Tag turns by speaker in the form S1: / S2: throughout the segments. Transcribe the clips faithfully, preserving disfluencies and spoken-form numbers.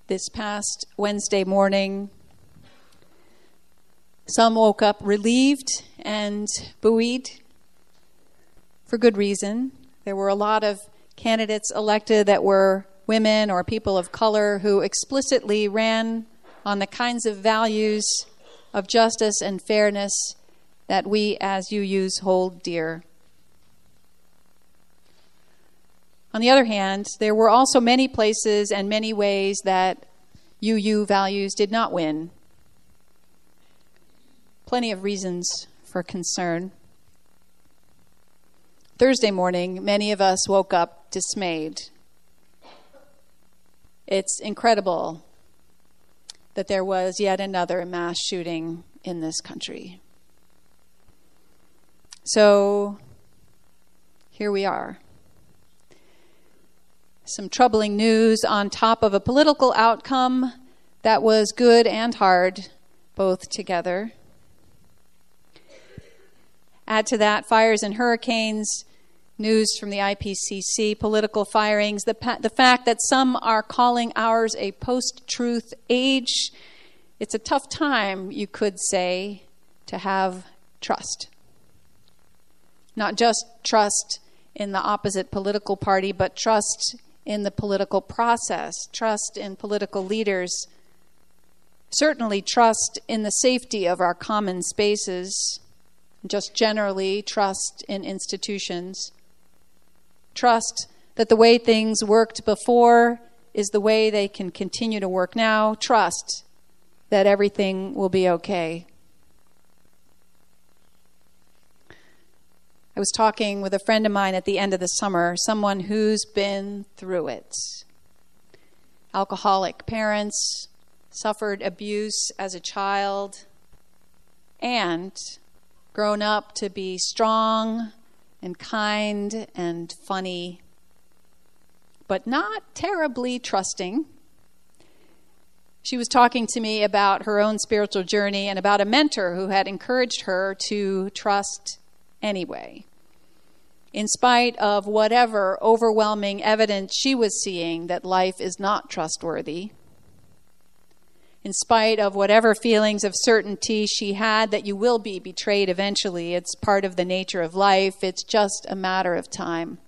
S1: this past Wednesday morning. Some woke up relieved and buoyed for good reason. There were a lot of candidates elected that were women or people of color who explicitly ran on the kinds of values of justice and fairness that we as U Us hold dear. On the other hand, there were also many places and many ways that U U values did not win. Plenty of reasons for concern. Thursday morning, many of us woke up dismayed. It's incredible that there was yet another mass shooting in this country. So, here we are. Some troubling news on top of a political outcome that was good and hard, both together. Add to that fires and hurricanes, news from the I P C C, political firings, the, pa- the fact that some are calling ours a post-truth age. It's a tough time, you could say, to have trust. Not just trust in the opposite political party, but trust in the political process, trust in political leaders, certainly trust in the safety of our common spaces, just generally trust in institutions, trust that the way things worked before is the way they can continue to work now, trust that everything will be okay. I was talking with a friend of mine at the end of the summer, someone who's been through it. Alcoholic parents, suffered abuse as a child, and grown up to be strong and kind and funny, but not terribly trusting. She was talking to me about her own spiritual journey and about a mentor who had encouraged her to trust anyway, in spite of whatever overwhelming evidence she was seeing that life is not trustworthy, in spite of whatever feelings of certainty she had that you will be betrayed eventually. It's part of the nature of life. It's just a matter of time.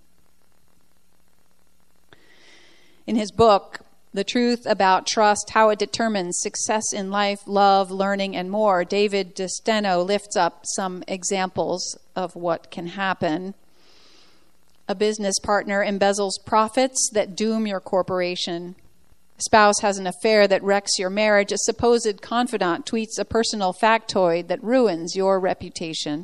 S1: In his book, The Truth About Trust, How It Determines Success in Life, Love, Learning, and More, David DeSteno lifts up some examples of what can happen. A business partner embezzles profits that doom your corporation. A spouse has an affair that wrecks your marriage. A supposed confidant tweets a personal factoid that ruins your reputation.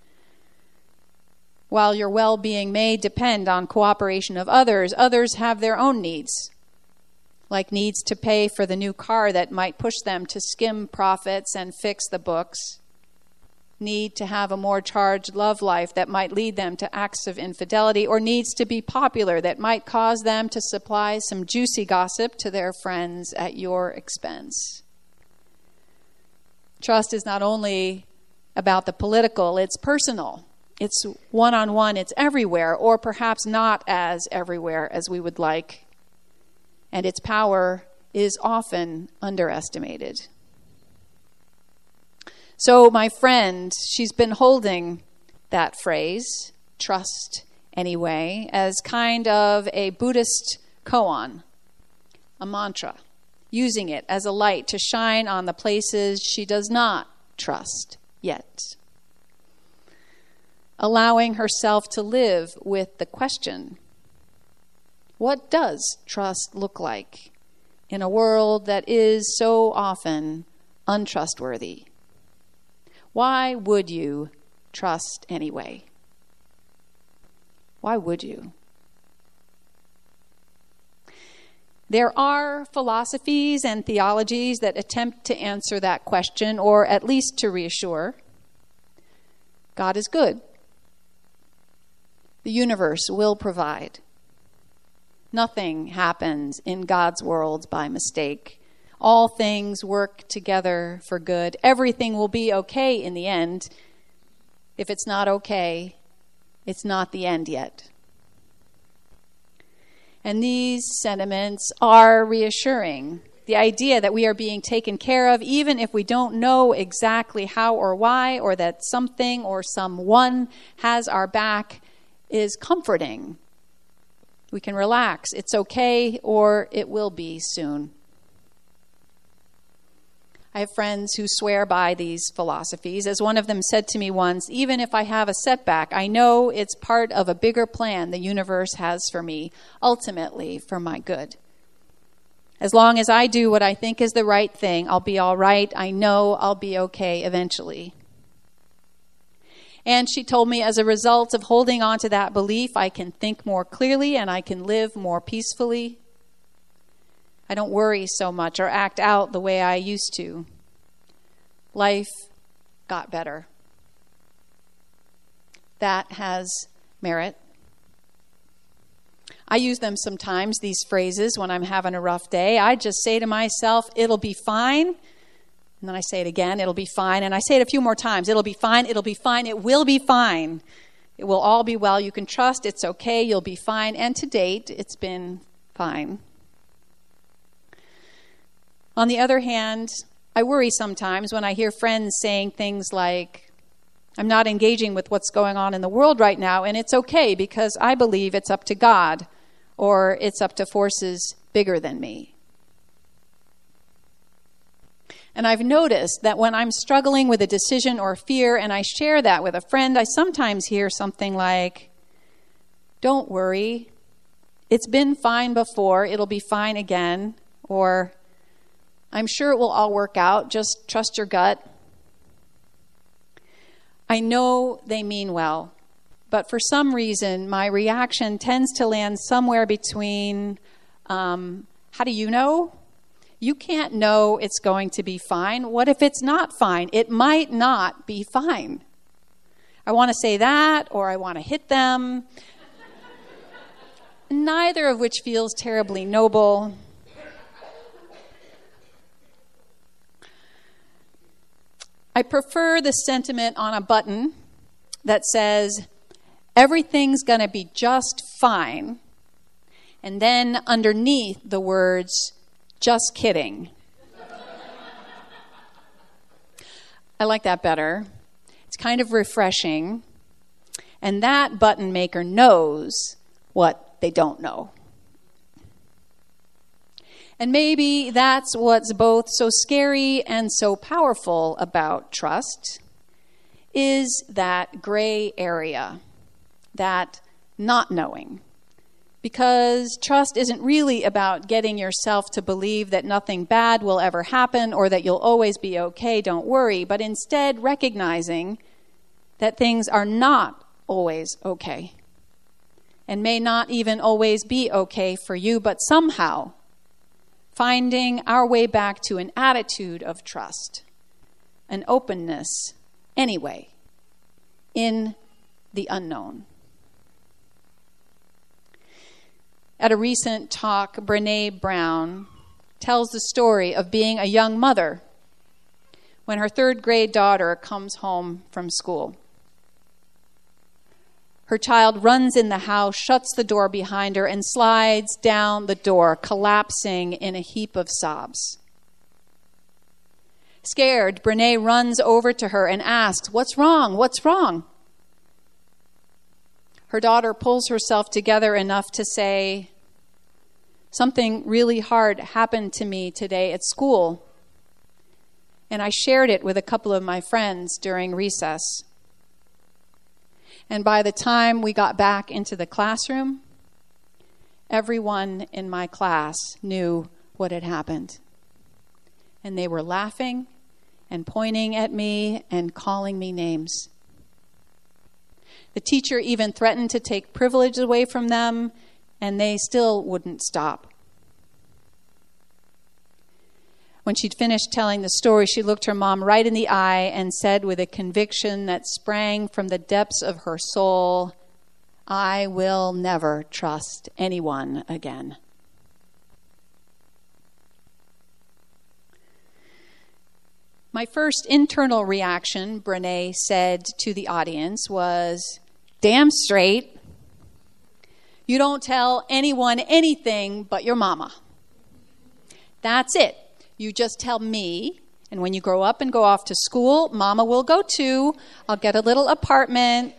S1: While your well-being may depend on cooperation of others, others have their own needs, like needs to pay for the new car that might push them to skim profits and fix the books, need to have a more charged love life that might lead them to acts of infidelity, or needs to be popular that might cause them to supply some juicy gossip to their friends at your expense. Trust is not only about the political, it's personal. It's one-on-one, it's everywhere, or perhaps not as everywhere as we would like. And its power is often underestimated. So my friend, she's been holding that phrase, trust anyway, as kind of a Buddhist koan, a mantra, using it as a light to shine on the places she does not trust yet. Allowing herself to live with the question, what does trust look like in a world that is so often untrustworthy? Why would you trust anyway? Why would you? There are philosophies and theologies that attempt to answer that question, or at least to reassure. God is good. The universe will provide. Nothing happens in God's world by mistake. All things work together for good. Everything will be okay in the end. If it's not okay, it's not the end yet. And these sentiments are reassuring. The idea that we are being taken care of, even if we don't know exactly how or why, or that something or someone has our back, is comforting. We can relax. It's okay, or it will be soon. I have friends who swear by these philosophies. As one of them said to me once, even if I have a setback, I know it's part of a bigger plan the universe has for me, ultimately for my good. As long as I do what I think is the right thing, I'll be all right. I know I'll be okay eventually. And she told me, as a result of holding on to that belief, I can think more clearly and I can live more peacefully. I don't worry so much or act out the way I used to. Life got better. That has merit. I use them sometimes, these phrases, when I'm having a rough day. I just say to myself, it'll be fine. And then I say it again, it'll be fine. And I say it a few more times, it'll be fine, it'll be fine, it will be fine. It will all be well. You can trust, it's okay, you'll be fine. And to date, it's been fine. On the other hand, I worry sometimes when I hear friends saying things like, I'm not engaging with what's going on in the world right now, and it's okay because I believe it's up to God, or it's up to forces bigger than me. And I've noticed that when I'm struggling with a decision or fear and I share that with a friend, I sometimes hear something like, don't worry, it's been fine before, it'll be fine again, or I'm sure it will all work out, just trust your gut. I know they mean well, but for some reason, my reaction tends to land somewhere between, um, how do you know? You can't know it's going to be fine. What if it's not fine? It might not be fine. I want to say that, or I want to hit them. Neither of which feels terribly noble. I prefer the sentiment on a button that says, everything's going to be just fine, and then underneath the words, just kidding. I like that better. It's kind of refreshing, and that button maker knows what they don't know. And maybe that's what's both so scary and so powerful about trust, is that gray area, that not knowing. Because trust isn't really about getting yourself to believe that nothing bad will ever happen or that you'll always be okay, don't worry, but instead recognizing that things are not always okay and may not even always be okay for you, but somehow finding our way back to an attitude of trust, an openness anyway, in the unknown. At a recent talk, Brené Brown tells the story of being a young mother when her third grade daughter comes home from school. Her child runs in the house, shuts the door behind her, and slides down the door, collapsing in a heap of sobs. Scared, Brené runs over to her and asks, "What's wrong? What's wrong?" Her daughter pulls herself together enough to say, "Something really hard happened to me today at school, and I shared it with a couple of my friends during recess. And by the time we got back into the classroom, everyone in my class knew what had happened. And they were laughing and pointing at me and calling me names. The teacher even threatened to take privilege away from them, and they still wouldn't stop." When she'd finished telling the story, she looked her mom right in the eye and said with a conviction that sprang from the depths of her soul, "I will never trust anyone again." My first internal reaction, Brené said to the audience, was, "Damn straight. You don't tell anyone anything but your mama. That's it. You just tell me, and when you grow up and go off to school, Mama will go too. I'll get a little apartment.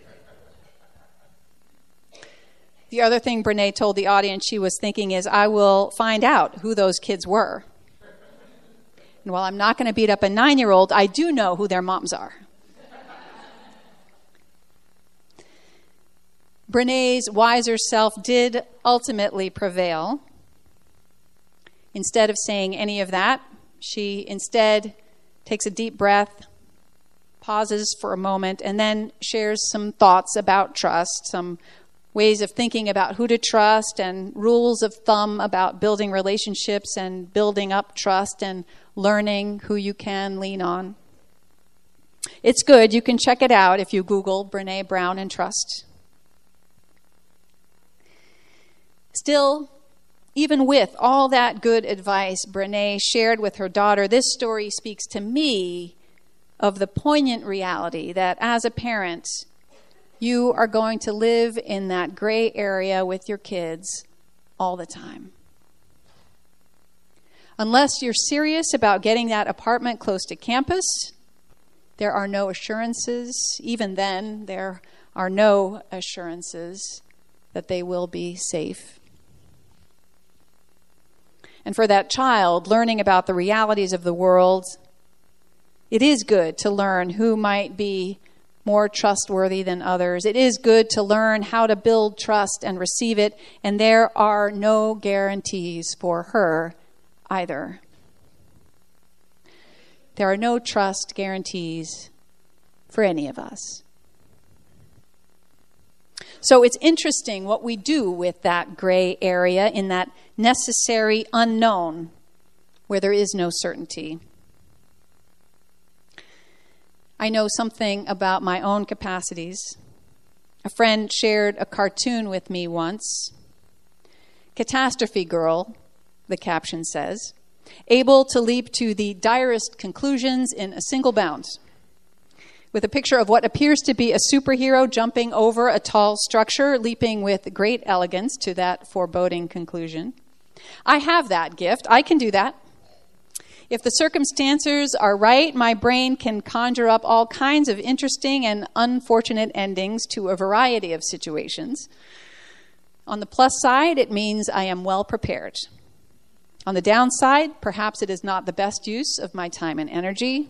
S1: The other thing Brene told the audience she was thinking is, I will find out who those kids were. And while I'm not going to beat up a nine-year-old, I do know who their moms are. Brene's wiser self did ultimately prevail. Instead of saying any of that, she instead takes a deep breath, pauses for a moment, and then shares some thoughts about trust, some ways of thinking about who to trust and rules of thumb about building relationships and building up trust and learning who you can lean on. It's good. You can check it out if you Google Brene Brown and trust. Still, even with all that good advice Brene shared with her daughter, this story speaks to me of the poignant reality that as a parent, you are going to live in that gray area with your kids all the time. Unless you're serious about getting that apartment close to campus, there are no assurances. Even then, there are no assurances that they will be safe. And for that child, learning about the realities of the world, it is good to learn who might be more trustworthy than others. It is good to learn how to build trust and receive it, and there are no guarantees for her either. There are no trust guarantees for any of us. So it's interesting what we do with that gray area in that necessary unknown where there is no certainty. I know something about my own capacities. A friend shared a cartoon with me once. Catastrophe girl, the caption says, able to leap to the direst conclusions in a single bound, with a picture of what appears to be a superhero jumping over a tall structure, leaping with great elegance to that foreboding conclusion. I have that gift. I can do that. If the circumstances are right, my brain can conjure up all kinds of interesting and unfortunate endings to a variety of situations. On the plus side, it means I am well prepared. On the downside, perhaps it is not the best use of my time and energy.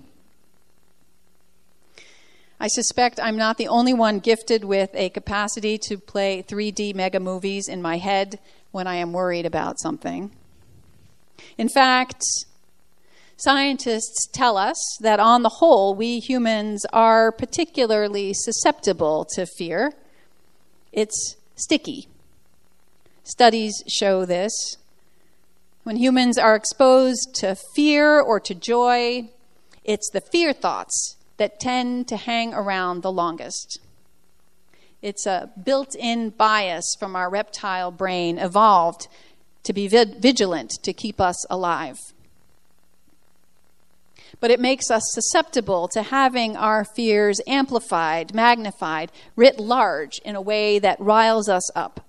S1: I suspect I'm not the only one gifted with a capacity to play three D mega movies in my head when I am worried about something. In fact, scientists tell us that on the whole, we humans are particularly susceptible to fear. It's sticky. Studies show this. When humans are exposed to fear or to joy, it's the fear thoughts that tend to hang around the longest. It's a built-in bias from our reptile brain, evolved to be vigilant, to keep us alive. But it makes us susceptible to having our fears amplified, magnified, writ large in a way that riles us up.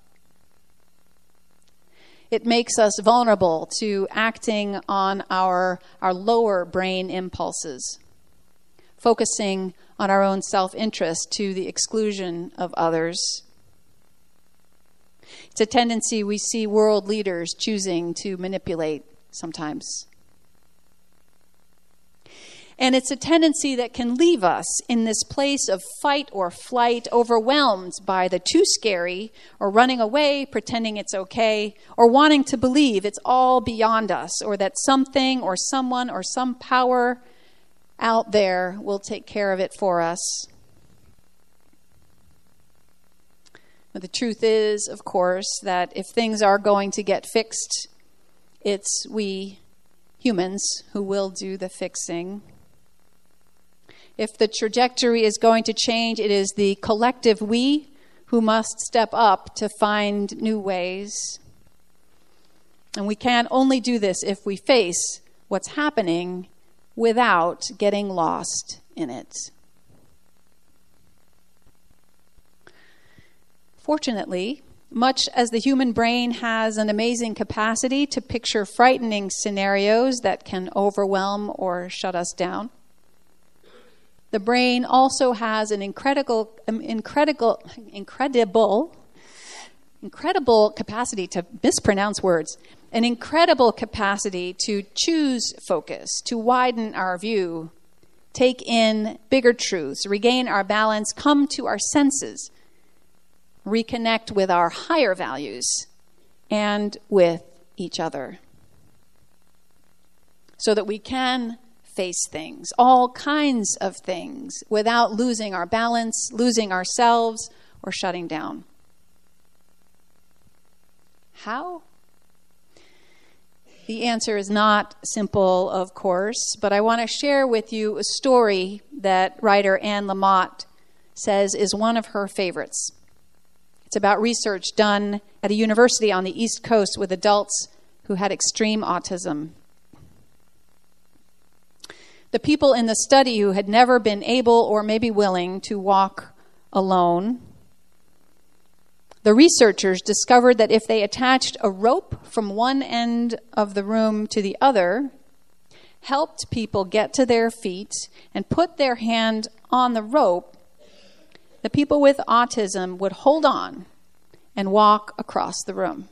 S1: It makes us vulnerable to acting on our, our lower brain impulses, focusing on our own self-interest to the exclusion of others. It's a tendency we see world leaders choosing to manipulate sometimes. And it's a tendency that can leave us in this place of fight or flight, overwhelmed by the too scary, or running away, pretending it's okay, or wanting to believe it's all beyond us, or that something or someone or some power out there will take care of it for us. But the truth is, of course, that if things are going to get fixed, it's we humans who will do the fixing. If the trajectory is going to change, it is the collective we who must step up to find new ways. And we can only do this if we face what's happening without getting lost in it. Fortunately, much as the human brain has an amazing capacity to picture frightening scenarios that can overwhelm or shut us down, the brain also has an incredible, incredible, incredible, incredible capacity to mispronounce words, an incredible capacity to choose focus, to widen our view, take in bigger truths, regain our balance, come to our senses, reconnect with our higher values and with each other, so that we can face things, all kinds of things, without losing our balance, losing ourselves, or shutting down. How? The answer is not simple, of course, but I want to share with you a story that writer Anne Lamott says is one of her favorites. It's about research done at a university on the East Coast with adults who had extreme autism. The people in the study who had never been able or maybe willing to walk alone, the researchers discovered that if they attached a rope from one end of the room to the other, helped people get to their feet, and put their hand on the rope, the people with autism would hold on and walk across the room.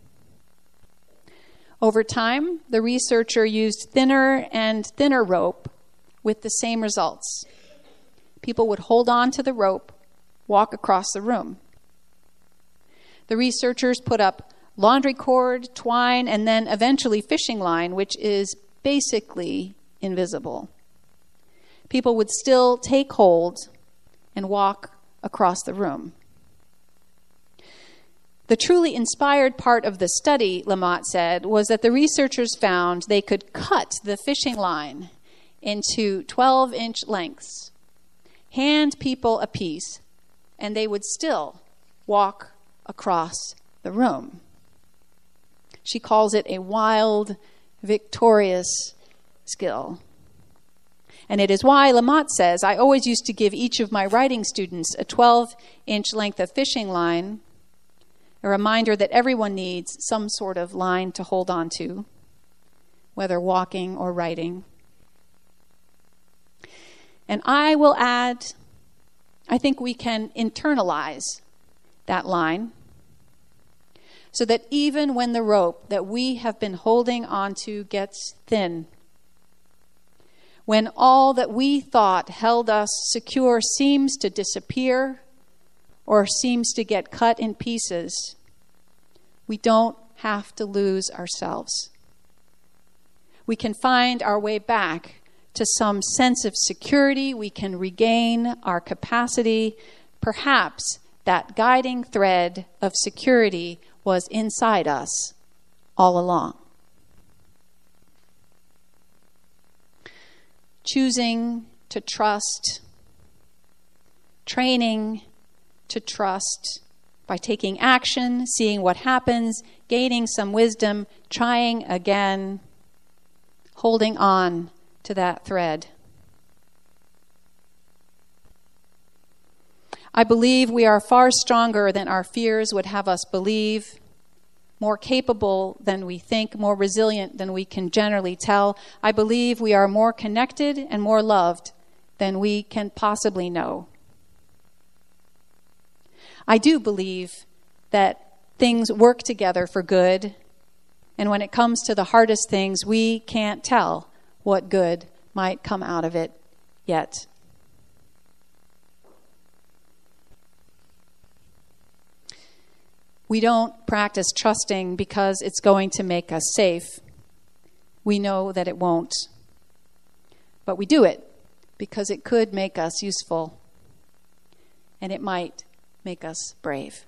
S1: Over time, the researcher used thinner and thinner rope with the same results. People would hold on to the rope, walk across the room. The researchers put up laundry cord, twine, and then eventually fishing line, which is basically invisible. People would still take hold and walk across the room. The truly inspired part of the study, Lamott said, was that the researchers found they could cut the fishing line into twelve-inch lengths, hand people a piece, and they would still walk across the room. She calls it a wild, victorious skill. And it is why Lamott says, I always used to give each of my writing students a twelve-inch length of fishing line, a reminder that everyone needs some sort of line to hold on to, whether walking or writing. And I will add, I think we can internalize that line so that even when the rope that we have been holding onto gets thin, when all that we thought held us secure seems to disappear or seems to get cut in pieces, we don't have to lose ourselves. We can find our way back to some sense of security. We can regain our capacity. Perhaps that guiding thread of security was inside us all along. Choosing to trust, training to trust by taking action, seeing what happens, gaining some wisdom, trying again, holding on to that thread. I believe we are far stronger than our fears would have us believe, more capable than we think, more resilient than we can generally tell. I believe we are more connected and more loved than we can possibly know. I do believe that things work together for good, and when it comes to the hardest things, we can't tell what good might come out of it yet. We don't practice trusting because it's going to make us safe. We know that it won't. But we do it because it could make us useful, and it might make us brave.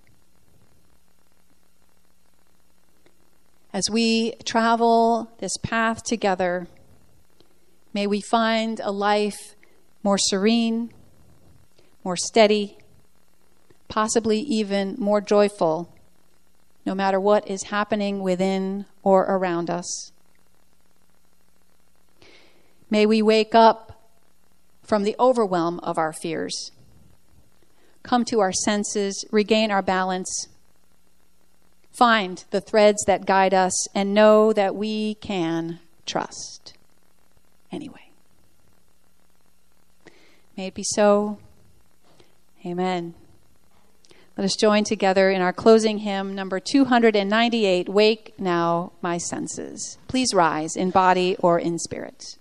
S1: As we travel this path together, may we find a life more serene, more steady, possibly even more joyful, no matter what is happening within or around us. May we wake up from the overwhelm of our fears, come to our senses, regain our balance, find the threads that guide us and know that we can trust anyway. May it be so. Amen. Let us join together in our closing hymn, number two ninety-eight, Wake Now My Senses. Please rise in body or in spirit.